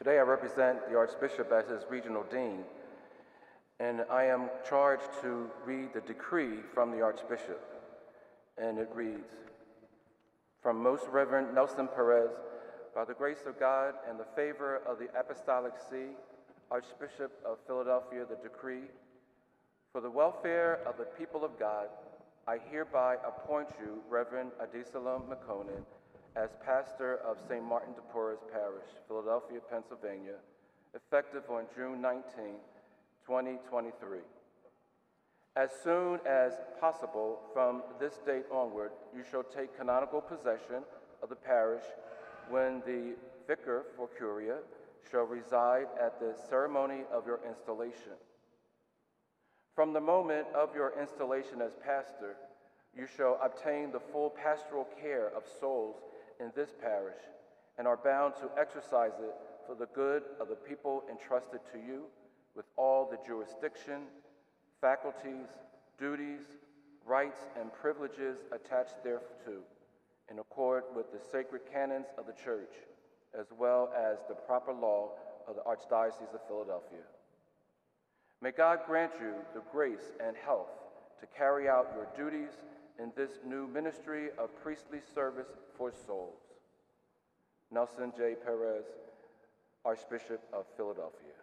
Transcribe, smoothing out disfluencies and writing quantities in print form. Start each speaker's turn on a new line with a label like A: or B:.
A: Today I represent the Archbishop as his regional dean, and I am charged to read the decree from the Archbishop. And it reads, "From Most Reverend Nelson Perez, by the grace of God and the favor of the Apostolic See, Archbishop of Philadelphia, the decree, for the welfare of the people of God, I hereby appoint you, Reverend Adisalom McConan, as pastor of St. Martin de Porres Parish, Philadelphia, Pennsylvania, effective on June 19, 2023. As soon as possible from this date onward, you shall take canonical possession of the parish when the vicar for Curia shall reside at the ceremony of your installation. From the moment of your installation as pastor, you shall obtain the full pastoral care of souls in this parish and are bound to exercise it for the good of the people entrusted to you with all the jurisdiction, faculties, duties, rights, and privileges attached thereto, in accord with the sacred canons of the Church, as well as the proper law of the Archdiocese of Philadelphia. May God grant you the grace and health to carry out your duties in this new ministry of priestly service for souls. Nelson J. Perez, Archbishop of Philadelphia.